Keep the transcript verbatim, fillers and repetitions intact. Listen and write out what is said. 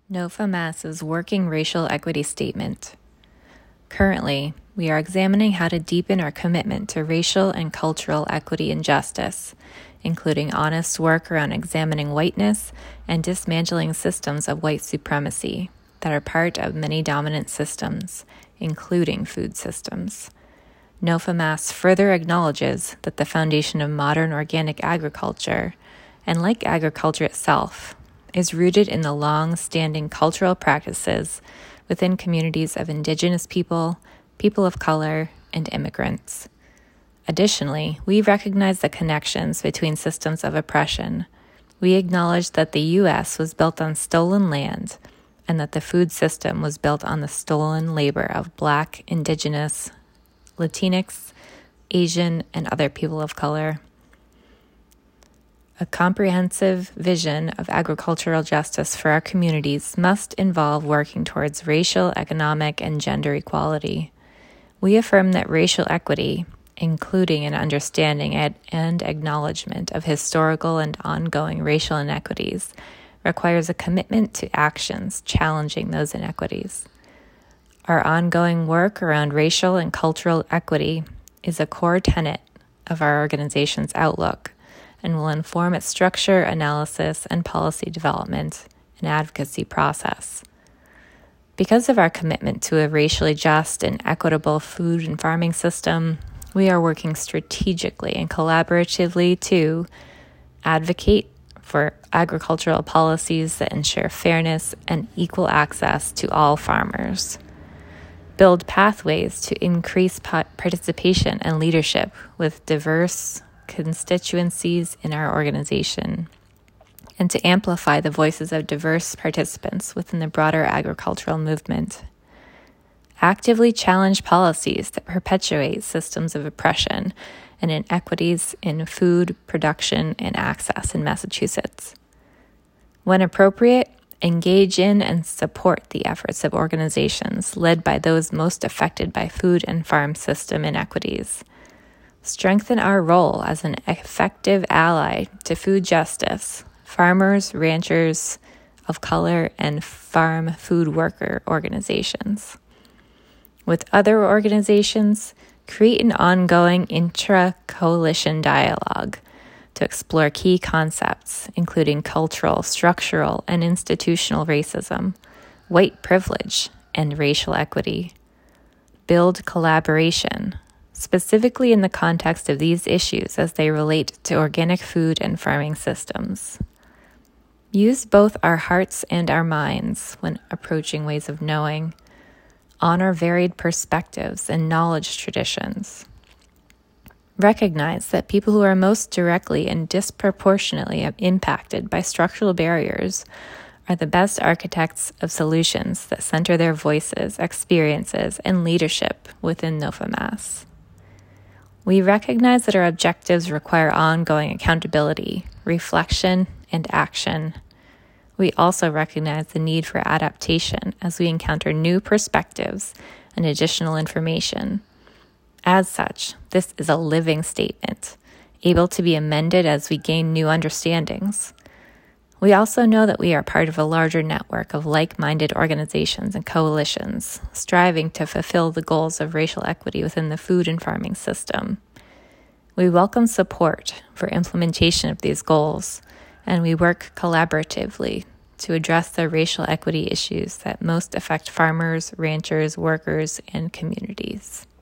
NOFAMAS's Working Racial Equity Statement. Currently, we are examining how to deepen our commitment to racial and cultural equity and justice, including honest work around examining whiteness and dismantling systems of white supremacy that are part of many dominant systems, including food systems. NOFAMAS further acknowledges that the foundation of modern organic agriculture, and like agriculture itself, is rooted in the long-standing cultural practices within communities of Indigenous people, people of color, and immigrants. Additionally, we recognize the connections between systems of oppression. We acknowledge that the U S was built on stolen land and that the food system was built on the stolen labor of Black, Indigenous, Latinx, Asian, and other people of color. A comprehensive vision of agricultural justice for our communities must involve working towards racial, economic, and gender equality. We affirm that racial equity, including an understanding and acknowledgement of historical and ongoing racial inequities, requires a commitment to actions challenging those inequities. Our ongoing work around racial and cultural equity is a core tenet of our organization's outlook and will inform its structure, analysis, and policy development and advocacy process. Because of our commitment to a racially just and equitable food and farming system, we are working strategically and collaboratively to advocate for agricultural policies that ensure fairness and equal access to all farmers, build pathways to increase participation and leadership with diverse constituencies in our organization, and to amplify the voices of diverse participants within the broader agricultural movement. Actively challenge policies that perpetuate systems of oppression and inequities in food production and access in Massachusetts. When appropriate, engage in and support the efforts of organizations led by those most affected by food and farm system inequities. Strengthen our role as an effective ally to food justice, farmers, ranchers of color, and farm food worker organizations. With other organizations, create an ongoing intra-coalition dialogue to explore key concepts, including cultural, structural, and institutional racism, white privilege, and racial equity. Build collaboration, specifically in the context of these issues as they relate to organic food and farming systems. Use both our hearts and our minds when approaching ways of knowing. Honor varied perspectives and knowledge traditions. Recognize that people who are most directly and disproportionately impacted by structural barriers are the best architects of solutions that center their voices, experiences, and leadership within NOFAMAS. We recognize that our objectives require ongoing accountability, reflection, and action. We also recognize the need for adaptation as we encounter new perspectives and additional information. As such, this is a living statement, able to be amended as we gain new understandings. We also know that we are part of a larger network of like-minded organizations and coalitions, striving to fulfill the goals of racial equity within the food and farming system. We welcome support for implementation of these goals, and we work collaboratively to address the racial equity issues that most affect farmers, ranchers, workers, and communities.